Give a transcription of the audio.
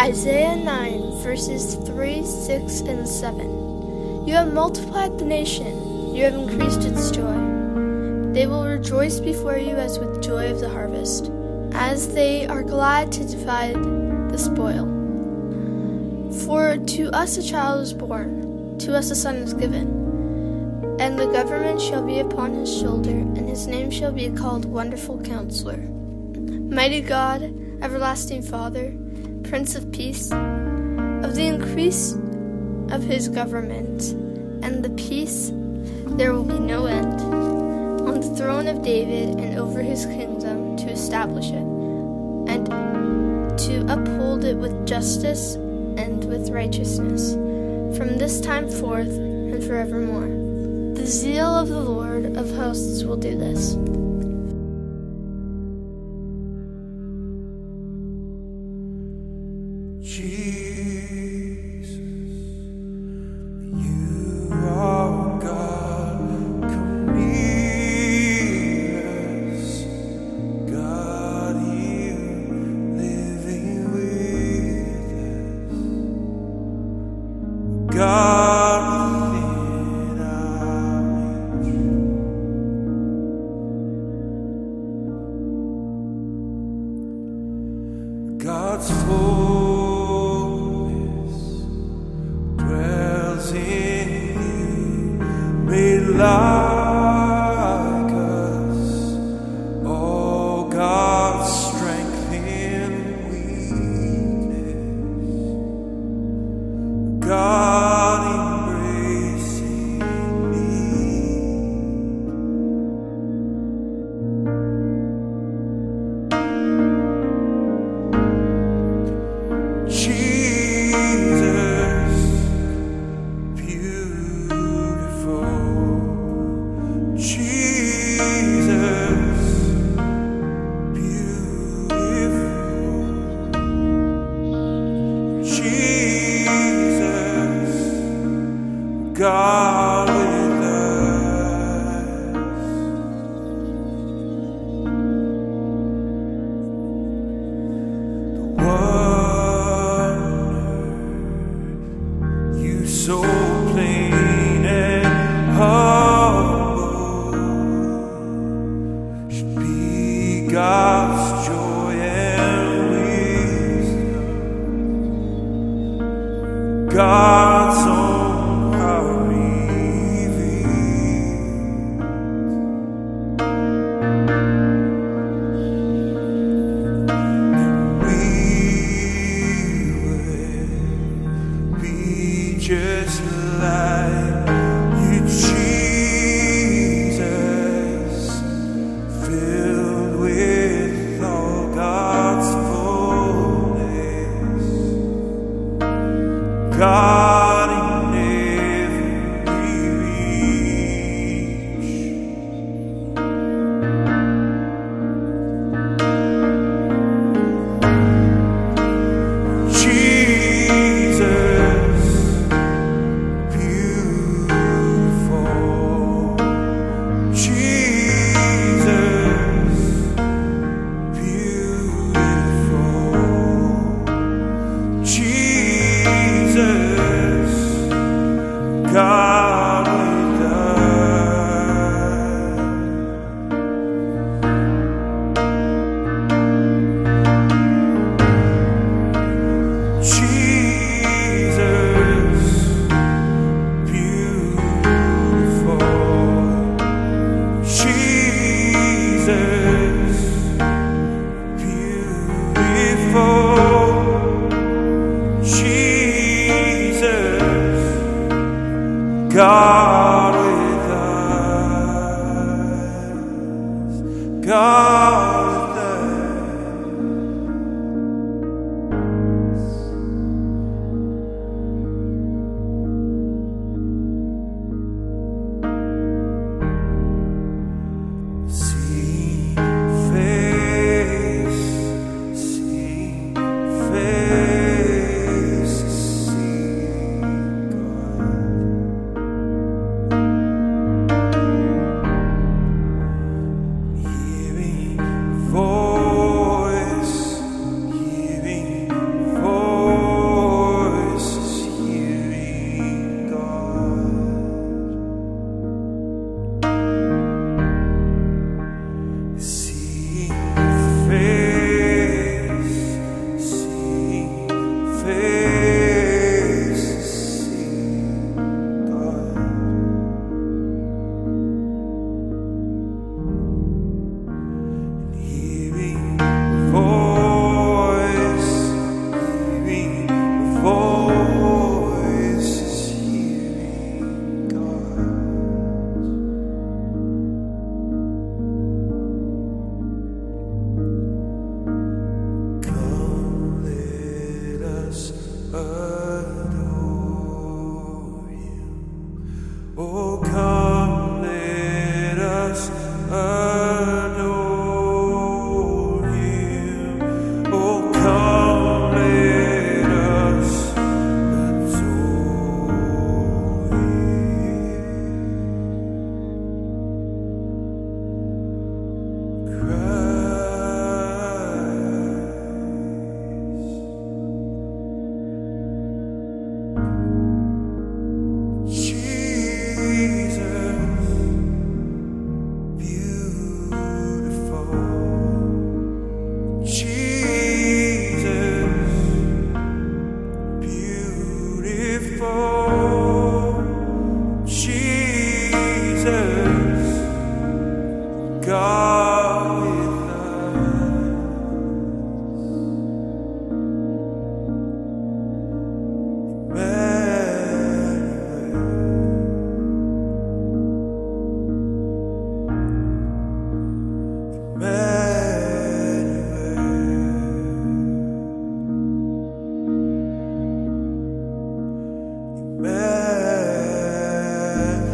Isaiah 9, verses 3, 6, and 7. You have multiplied the nation, you have increased its joy. They will rejoice before you as with joy of the harvest, as they are glad to divide the spoil. For to us a child is born, to us a son is given, and the government shall be upon his shoulder, and his name shall be called Wonderful Counselor, Mighty God, Everlasting Father, Prince of Peace. Of the increase of his government and the peace there will be no end, on the throne of David and over his kingdom, to establish it and to uphold it with justice and with righteousness, from this time forth and forevermore. The zeal of the Lord of hosts will do this. Jesus, you are God, come near us. God, you living with us. God within our reach. God's fullness dwells in you, made like us. Oh, God's strength in weakness. God embracing me. Jesus, beautiful. Jesus, beautiful. Jesus, God with us. The wonder you so plain and humble should be God's joy and wisdom. God's own power revealed. We will be just like you, Jesus, filled with all God's fullness. God in every reach. Jesus, beautiful. Jesus, beautiful. Jesus, God with us. Jesus, beautiful. Jesus, beautiful. Jesus, God with us. God with us. See face, see face, see God. Hearing God with us.